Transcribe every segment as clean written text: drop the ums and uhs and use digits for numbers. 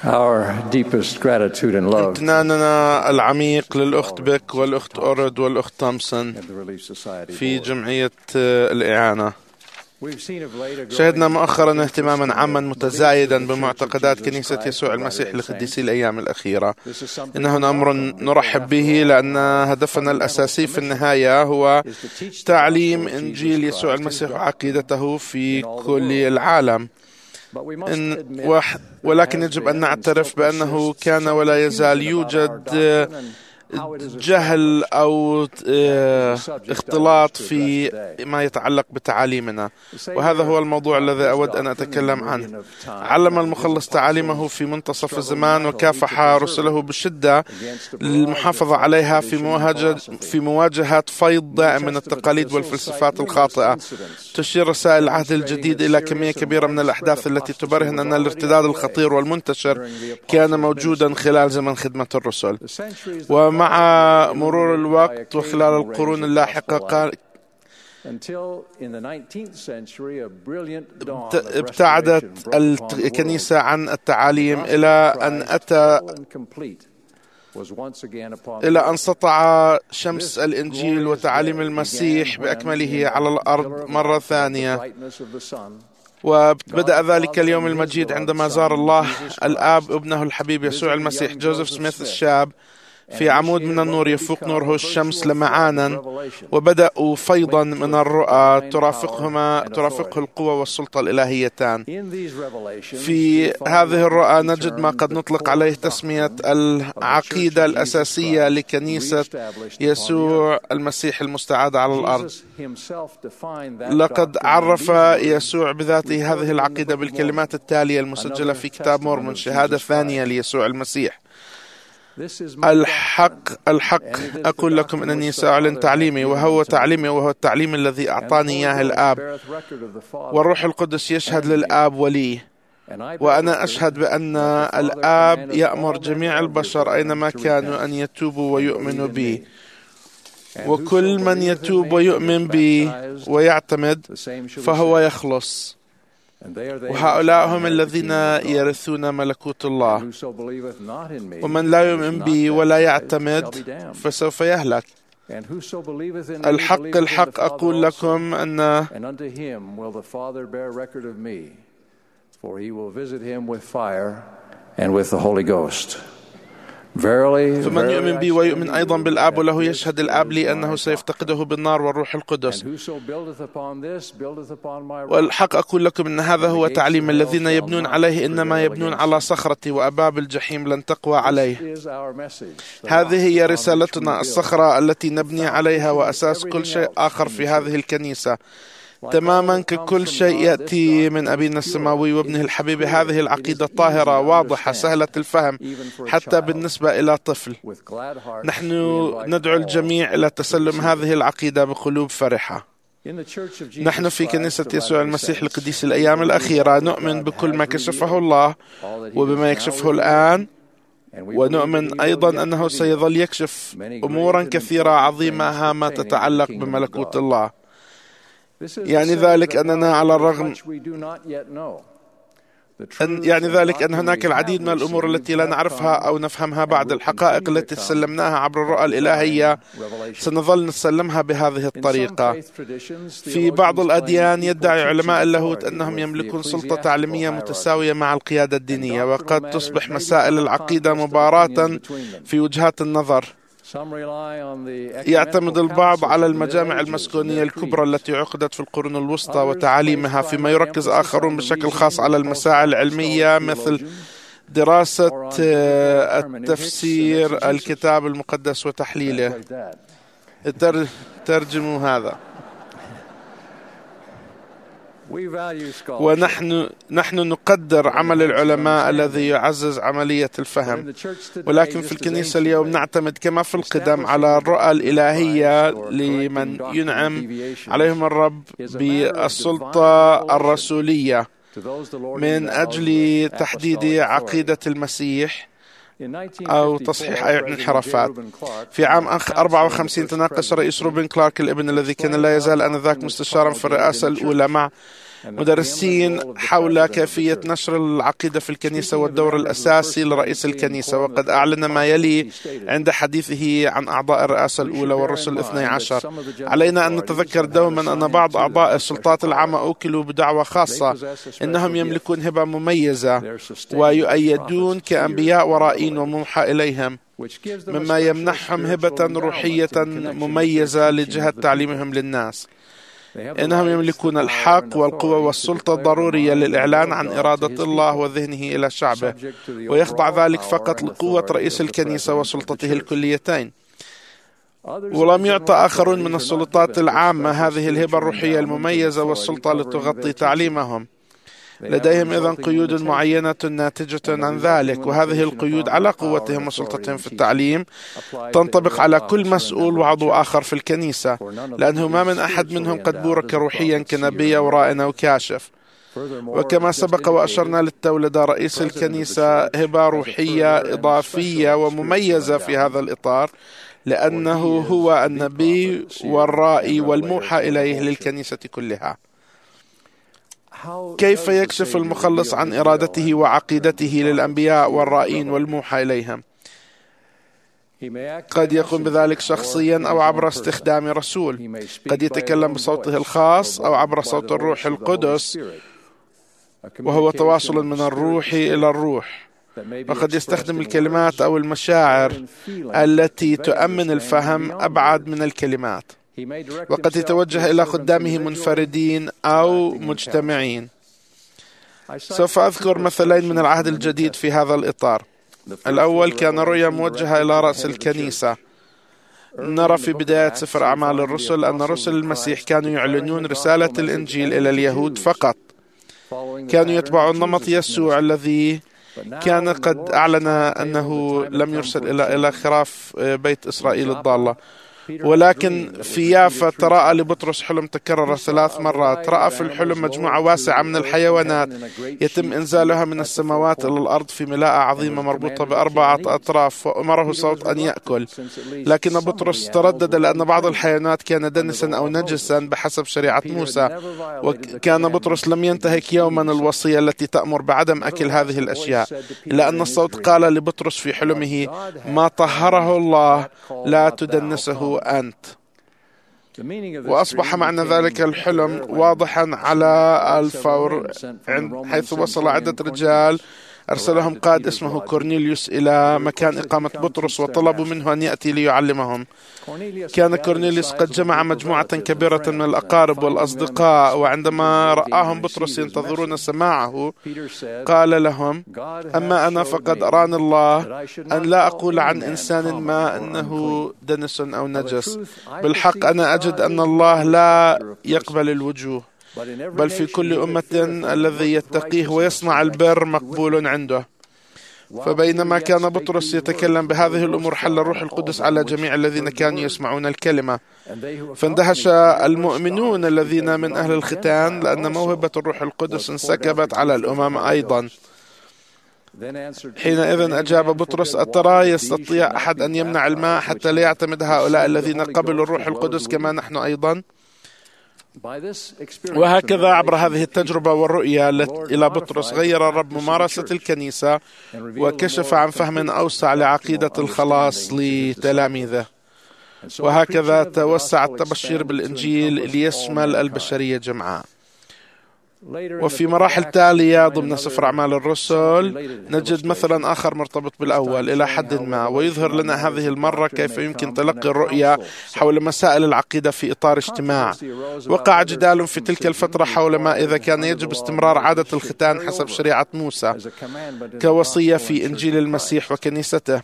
Our deepest gratitude and love امتناننا العميق للأخت بيك والأخت أورد والأخت تومسون of the Relief Society في Board. جمعية الإعانة. We've seen of late a growing شهدنا مؤخرا اهتماما interest in عاما the متزايدا beliefs of the Church of بمعتقدات Jesus كنيسة Christ يسوع of المسيح Latter-day لقديسي Saints. الأيام الأخيرة. This is something إنه we أمر welcome because نرحب after به all, لأن our هدفنا fundamental الأساسي في commission النهاية هو is to teach the تعليم gospel of إنجيل Jesus يسوع Christ, his المسيح doctrine, وعقيدته في in all the كل world. العالم. But we must إن admit there ولكن has يجب أن been and still نعترف بأنه persists كان some ولا يزال confusion about our يوجد doctrine and how it is جهل established. أو That is the subject I اختلاط wish to في address today. ما يتعلق بتعاليمنا، The وهذا هو Savior الموضوع taught الذي his أود أن doctrine in the أتكلم عنه. median of time, علم and his المخلص تعاليمه apostles في منتصف struggled الزمان mightily to وكافح preserve رسله it بشدة against the barrage of للمحافظة false عليها tradition and في philosophy. مواجهة فيض دائم من New Testament التقاليد epistles والفلسفات cite numerous الخاطئة. incidents تشير رسائل العهد الجديد demonstrating إلى that كمية serious and كبيرة من widespread الأحداث التي apostasy تبرهن was أن already الارتداد underway الخطير والمنتشر during the كان apostles' موجودا ministry. خلال زمن خدمة الرسل. The centuries that ومع followed were مرور illuminated by الوقت وخلال occasional rays القرون of اللاحقة gospel light until in the 19th century a brilliant dawn of ابتعدت restoration broke upon the world. الكنيسة عن The التعاليم gospel إلى of أن Christ, أتى full and complete, was once again upon the إلى world. أن سطع شمس This الإنجيل glorious وتعاليم day المسيح began when, بأكمله in على the الأرض pillar of مرة light above the ثانية. brightness of the sun, وبدأ God the ذلك Father اليوم and His المجيد beloved عندما زار Son, الله Jesus الآب Christ, ابنه الحبيب يسوع visited المسيح young جوزيف Joseph سميث Smith الشاب and في عمود من initiated what النور would يفوق become نوره a الشمس virtual flood of لمعانا، revelation وبدأوا فيضا linked من with الرؤى divine ترافقه power and authority. القوة والسلطة الإلهيتان. In these revelations, في we find هذه what الرؤى might be نجد ما termed قد the نطلق core عليه تسمية doctrine of the Church العقيدة of Jesus الأساسية Christ, لكنيسة reestablished upon the يسوع earth. المسيح المستعاد على الأرض. Jesus himself defined that لقد doctrine in عرف these words يسوع بذاته هذه recorded in the العقيدة Book of بالكلمات Mormon, التالية المسجلة another في كتاب testament مورمون، of شهادة Jesus ثانية Christ. ليسوع المسيح. This is my doctrine, الحق and it is the أقول لكم doctrine أنني which the سأعلن Father hath تعليمي، given وهو unto me. تعليمي وهو التعليم الذي And the أعطاني Holy إياه Ghost الآب، beareth record of the Father والروح القدس يشهد and me. للآب ولي. And I bear وأنا record أشهد بأن that the Father الآب commandeth يأمر all men جميع البشر everywhere أينما to كانوا repent أن يتوبوا and ويؤمنوا believe in بي. me. And وكل whoso من believeth in يتوب me and ويؤمن is بي baptized, ويعتمد the same shall be فهو saved. يخلص، And they are they which وهؤلاء shall هم inherit the الذين kingdom of God. يرثون ملكوت And الله. whoso believeth not in me ومن لا and is يؤمن not بي ولا baptized shall يعتمد be damned. فسوف يهلك. And whoso believeth in me الحق believeth in the الحق Father أقول also. لكم أن And unto him will the Father bear record of me, for he will visit him with fire and with the Holy Ghost. Verily, فمن verily, يؤمن I بي say ويؤمن unto أيضا you, بالآب that وله this يشهد الآب is لي my أنه doctrine. سيفتقده بالنار والروح And القدس. whoso buildeth upon this, buildeth upon my rock. والحق أقول لكم أن هذا And the هو gates of تعليم hell الذين shall يبنون not عليه إنما prevail يبنون against على it. صخرتي وأباب الجحيم لن تقوى This عليه. is our message, the rock هذه هي upon which we رسالتنا، build, الصخرة التي the نبني عليها foundation of وأساس كل everything شيء else آخر in في the هذه church. الكنيسة. Like all تماما that comes ككل from شيء God, this يأتي من doctrine أبينا is السماوي pure, وابنه it is الحبيب. clear, هذه it is العقيدة easy طاهرة to واضحة understand, سهلة الفهم even for a حتى child. بالنسبة إلى طفل. With glad hearts, نحن we invite ندعو all الجميع إلى to تسلم receive هذه it. العقيدة بقلوب فرحة. In the Church of نحن Jesus في Christ كنيسة of يسوع Latter-day المسيح Saints, لقديس we الأيام believe الأخيرة all that نؤمن God بكل ما has كشفه revealed, الله all that He وبما is now يكشفه revealing, الآن، and we believe that ونؤمن He will أيضا yet أنه reveal سيظل يكشف many أمورا great and كثيرة important عظيمة things هامة pertaining to the تتعلق kingdom of بملكوت God. الله. This is to يعني say ذلك that أننا while على there is الرغم much we do not yet know, the يعني truths of ذلك أن doctrine هناك we العديد have من الأمور received التي لا have نعرفها come أو نفهمها and بعد، will الحقائق continue to التي come سلمناها عبر by الرؤى divine الإلهية revelation. سنظل نسلمها بهذه In some الطريقة. faith traditions, في بعض theologians claim الأديان equal يدعي teaching علماء اللاهوت authority أنهم with the يملكون سلطة ecclesiastical تعليمية hierarchy, متساوية مع القيادة and الدينية، doctrinal وقد matters تصبح may مسائل become a العقيدة contest of مباراة opinions between them. في وجهات النظر. Some rely on the يعتمد ecumenical البعض councils على of the Middle المجامع Ages and المسكونية their الكبرى creeds. التي عقدت في القرون الوسطى Others place وتعاليمها، فيما primary يركز emphasis آخرون on the بشكل reasoning خاص على of المسائل post-apostolic العلمية مثل theologians دراسة or on biblical hermeneutics and التفسير exegesis. الكتاب المقدس وتحليله. Translate that. ترجموا هذا. We value scholarship. ونحن نقدر عمل العلماء الذي يعزز عملية الفهم، ولكن في الكنيسة اليوم نعتمد كما في القدم على الرؤى الإلهية لمن ينعم عليهم الرب بالسلطة الرسولية من أجل تحديد عقيدة المسيح أو تصحيح أي انحرافات. في عام 54 تناقش رئيس روبن كلارك الابن الذي كان لا يزال آنذاك مستشارا في الرئاسة الأولى مع مدرسين حول كيفية نشر العقيدة في الكنيسة والدور الأساسي لرئيس الكنيسة. وقد أعلن ما يلي عند حديثه عن أعضاء الرئاسة الأولى والرسل 12: علينا أن نتذكر دوما أن بعض أعضاء السلطات العامة أوكلوا بدعوة خاصة، إنهم يملكون هبة مميزة ويؤيدون كأنبياء ورائين وموحى إليهم، مما يمنحهم هبة روحية مميزة لجهة تعليمهم للناس. إنهم يملكون الحق والقوة والسلطة الضرورية للإعلان عن إرادة الله وذهنه إلى شعبه، ويخضع ذلك فقط لقوة رئيس الكنيسة وسلطته الكليتين. ولم يعطى آخرون من السلطات العامة هذه الهبة الروحية المميزة والسلطة لتغطي تعليمهم. لديهم إذن قيود معينة ناتجة عن ذلك، وهذه القيود على قوتهم وسلطتهم في التعليم تنطبق على كل مسؤول وعضو آخر في الكنيسة، لأنه ما من أحد منهم قد بورك روحيا كنبي أو راء أو كاشف. وكما سبق وأشرنا للتو، لدى رئيس الكنيسة هبة روحية إضافية ومميزة في هذا الإطار، لأنه هو النبي والرائي والموحى إليه للكنيسة كلها. كيف يكشف المخلص عن إرادته وعقيدته للأنبياء والرائين والموحى إليهم؟ قد يقوم بذلك شخصيا أو عبر استخدام رسول، قد يتكلم بصوته الخاص أو عبر صوت الروح القدس، وهو تواصل من الروح إلى الروح. وقد يستخدم الكلمات أو المشاعر التي تؤمن الفهم أبعد من الكلمات، وقد يتوجه إلى خدامه منفردين أو مجتمعين. سوف أذكر مثلين من العهد الجديد في هذا الإطار. الأول كان رؤيا موجهة إلى رأس الكنيسة. نرى في بداية سفر أعمال الرسل أن رسل المسيح كانوا يعلنون رسالة الإنجيل إلى اليهود فقط، كانوا يتبعون نمط يسوع الذي كان قد أعلن أنه لم يرسل إلى خراف بيت إسرائيل الضالة. ولكن في يافا تراءى لبطرس حلم تكرر 3 مرات. رأى في الحلم مجموعة واسعة من الحيوانات يتم إنزالها من السماوات إلى الأرض في ملاءة عظيمة مربوطة ب4 أطراف، وأمره صوت أن يأكل. لكن بطرس تردد لأن بعض الحيوانات كان دنسا أو نجسا بحسب شريعة موسى، وكان بطرس لم ينتهك يوما الوصية التي تأمر بعدم أكل هذه الأشياء، إلا أن الصوت قال لبطرس في حلمه: ما طهره الله لا تدنسه أنت. وأصبح معنى ذلك الحلم واضحا على الفور، حيث وصل عدة رجال أرسلهم قائد اسمه كورنيليوس إلى مكان إقامة بطرس، وطلبوا منه أن يأتي ليعلمهم. كان كورنيليوس قد جمع مجموعة كبيرة من الأقارب والأصدقاء، وعندما رآهم بطرس ينتظرون سماعه قال لهم: أما أنا فقد أراني الله أن لا أقول عن إنسان ما أنه دنس أو نجس. بالحق أنا أجد أن الله لا يقبل الوجوه، بل في كل أمة الذي يتقيه ويصنع البر مقبول عنده. فبينما كان بطرس يتكلم بهذه الأمور حل الروح القدس على جميع الذين كانوا يسمعون الكلمة، فاندهش المؤمنون الذين من أهل الختان لأن موهبة الروح القدس انسكبت على الأمم أيضا. حينئذ أجاب بطرس: أترى يستطيع أحد أن يمنع الماء حتى لا يعتمد هؤلاء الذين قبلوا الروح القدس كما نحن أيضا؟ وهكذا عبر هذه التجربة والرؤية إلى بطرس غير الرب ممارسة الكنيسة وكشف عن فهم أوسع لعقيدة الخلاص لتلاميذه. وهكذا توسع التبشير بالإنجيل ليشمل البشرية جمعاء. وفي مراحل تالية ضمن سفر أعمال الرسل نجد مثلا آخر مرتبط بالأول إلى حد ما، ويظهر لنا هذه المرة كيف يمكن تلقي الرؤية حول مسائل العقيدة في إطار اجتماع. وقع جدال في تلك الفترة حول ما إذا كان يجب استمرار عادة الختان حسب شريعة موسى كوصية في إنجيل المسيح وكنيسته،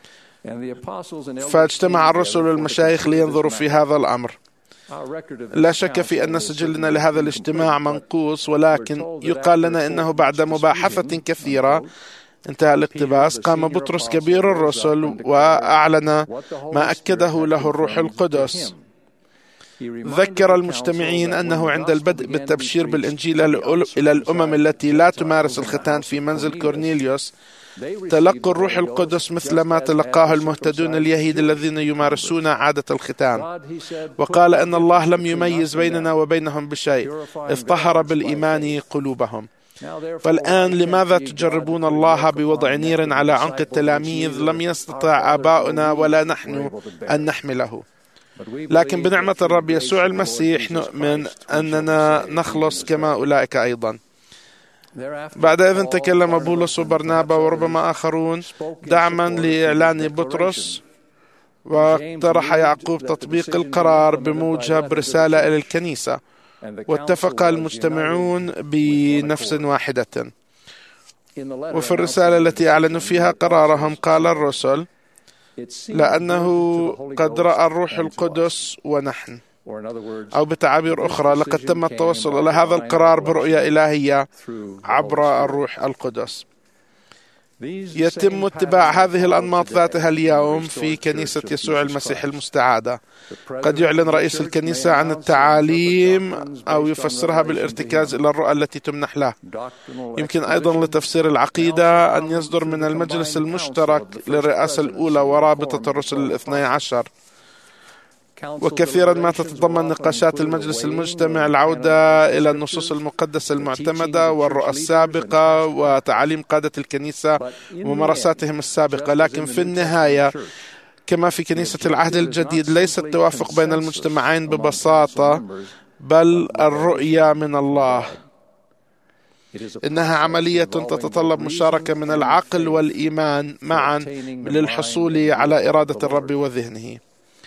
فاجتمع الرسل والمشايخ لينظروا في هذا الأمر. لا شك في أن سجلنا لهذا الاجتماع منقوص، ولكن يقال لنا إنه بعد مباحثة كثيرة انتهى الاقتباس، قام بطرس كبير الرسل وأعلن ما أكده له الروح القدس. ذكر المجتمعين أنه عند البدء بالتبشير بالإنجيل إلى الأمم التي لا تمارس الختان في منزل كورنيليوس تلقوا الروح القدس مثل ما تلقاه المهتدون اليهود الذين يمارسون عادة الختان، وقال أن الله لم يميز بيننا وبينهم بشيء إذ طهر بالإيمان قلوبهم. فالآن لماذا تجربون الله بوضع نير على عنق التلاميذ لم يستطع آباؤنا ولا نحن أن نحمله؟ لكن بنعمة الرب يسوع المسيح نؤمن أننا نخلص كما أولئك أيضا. بعد إذن تكلم بولس وبرنابا وربما آخرون دعما لإعلان بطرس، واقترح يعقوب تطبيق القرار بموجب رسالة إلى الكنيسة، واتفق المجتمعون بنفس واحدة. وفي الرسالة التي أعلنوا فيها قرارهم قال الرسل: لأنه قد رأى الروح القدس ونحن، أو بتعابير أخرى لقد تم التوصل إلى هذا القرار برؤية إلهية عبر الروح القدس. يتم اتباع هذه الأنماط ذاتها اليوم في كنيسة يسوع المسيح المستعادة. قد يعلن رئيس الكنيسة عن التعاليم أو يفسرها بالارتكاز إلى الرؤى التي تمنح له. يمكن أيضا لتفسير العقيدة أن يصدر من المجلس المشترك للرئاسة الأولى ورابطة الرسل 12، وكثيرا ما تتضمن نقاشات المجلس المجتمع العودة إلى النصوص المقدسة المعتمدة والرؤى السابقة وتعاليم قادة الكنيسة وممارساتهم السابقة. لكن في النهاية كما في كنيسة العهد الجديد ليس التوافق بين المجتمعين ببساطة، بل الرؤية من الله. إنها عملية تتطلب مشاركة من العقل والإيمان معا للحصول على إرادة الرب وذهنه.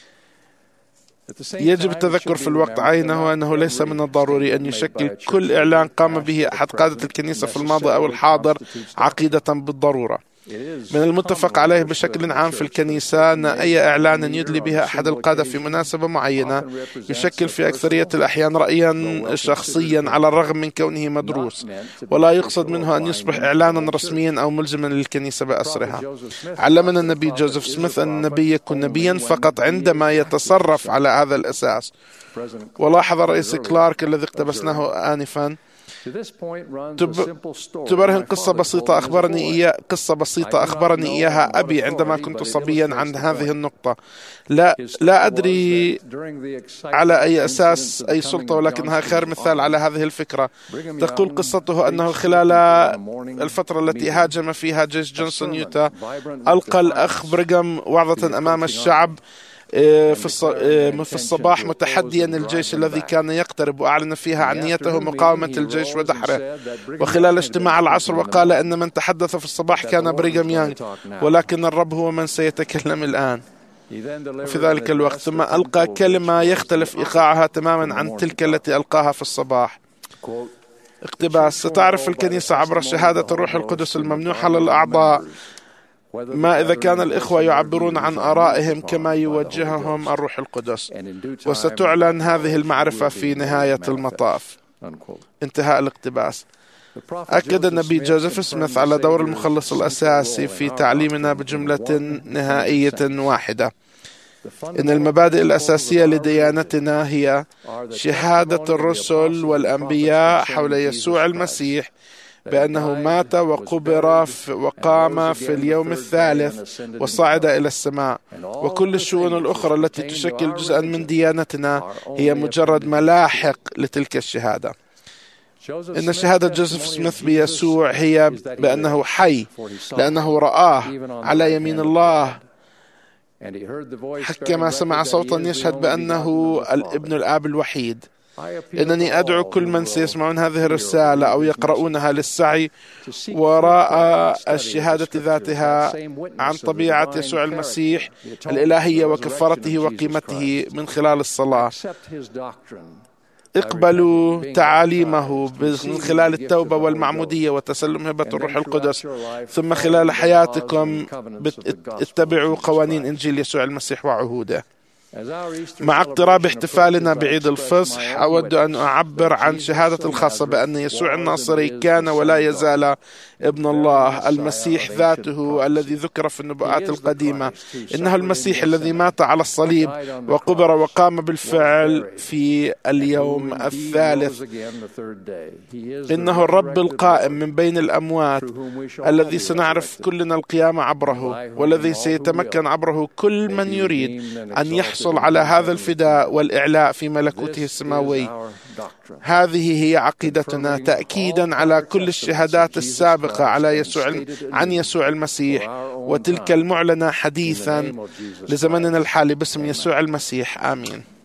يجب التذكر في الوقت عينه أنه ليس من الضروري أن يشكل كل إعلان قام به أحد قادة الكنيسة في الماضي أو الحاضر عقيدة بالضرورة. من المتفق عليه بشكل عام في الكنيسة أن أي إعلان يدلي بها أحد القادة في مناسبة معينة يشكل في أكثرية الأحيان رأيا شخصيا على الرغم من كونه مدروس، ولا يقصد منه أن يصبح إعلانا رسميا أو ملزما للكنيسة بأسرها. علمنا النبي جوزيف سميث أن النبي يكون نبيا فقط عندما يتصرف على هذا الأساس. ولاحظ الرئيس كلارك الذي اقتبسناه آنفا تبرهن قصة بسيطة أخبرني إياها أبي عندما كنت صبيا عن هذه النقطة. لا أدري على أي أساس أي سلطة، ولكنها خير مثال على هذه الفكرة. تقول قصته أنه خلال الفترة التي هاجم فيها جيش جونسون يوتا ألقى الأخ برغم وعظة أمام الشعب في الصباح متحديا الجيش الذي كان يقترب، وأعلن فيها عن نيته مقاومة الجيش ودحره. وخلال اجتماع العصر وقال أن من تحدث في الصباح كان بريغام يانغ، ولكن الرب هو من سيتكلم الآن في ذلك الوقت. ثم ألقى كلمة يختلف إيقاعها تماما عن تلك التي ألقاها في الصباح. اقتباس: ستعرف الكنيسة عبر شهادة الروح القدس الممنوحة للأعضاء ما إذا كان الإخوة يعبرون عن آرائهم كما يوجههم الروح القدس، وستعلن هذه المعرفة في نهاية المطاف. انتهاء الاقتباس. أكد النبي جوزيف سميث على دور المخلص الأساسي في تعليمنا بجملة نهائية واحدة: إن المبادئ الأساسية لديانتنا هي شهادة الرسل والأنبياء حول يسوع المسيح بأنه مات وقبر وقام في اليوم الثالث وصعد إلى السماء، وكل الشؤون الأخرى التي تشكل جزءا من ديانتنا هي مجرد ملاحق لتلك الشهادة. إن شهادة جوزيف سميث بيسوع هي بأنه حي لأنه رآه على يمين الله، كما سمع صوتا يشهد بأنه الابن الآب الوحيد. إنني أدعو كل من سيسمعون هذه الرسالة أو يقرؤونها للسعي وراء الشهادة ذاتها عن طبيعة يسوع المسيح الإلهية وكفارته وقيمته من خلال الصلاة. اقبلوا تعاليمه من خلال التوبة والمعمودية وتسلم هبة الروح القدس، ثم خلال حياتكم اتبعوا قوانين إنجيل يسوع المسيح وعهوده. مع اقتراب احتفالنا بعيد الفصح، أود أن أعبر عن شهادة الخاصة بأن يسوع الناصري كان ولا يزال ابن الله، المسيح ذاته الذي ذكر في النبوءات القديمة. إنه المسيح الذي مات على الصليب وقبر وقام بالفعل في اليوم الثالث. إنه الرب القائم من بين الأموات الذي سنعرف كلنا القيامة عبره، والذي سيتمكن عبره كل من يريد أن يحصل على هذا الفداء والإعلاء في ملكوته السماوي. هذه هي عقيدتنا، تأكيدا على كل الشهادات السابقة عن يسوع المسيح، وتلك المعلنة حديثا لزمننا الحالي باسم يسوع المسيح. آمين.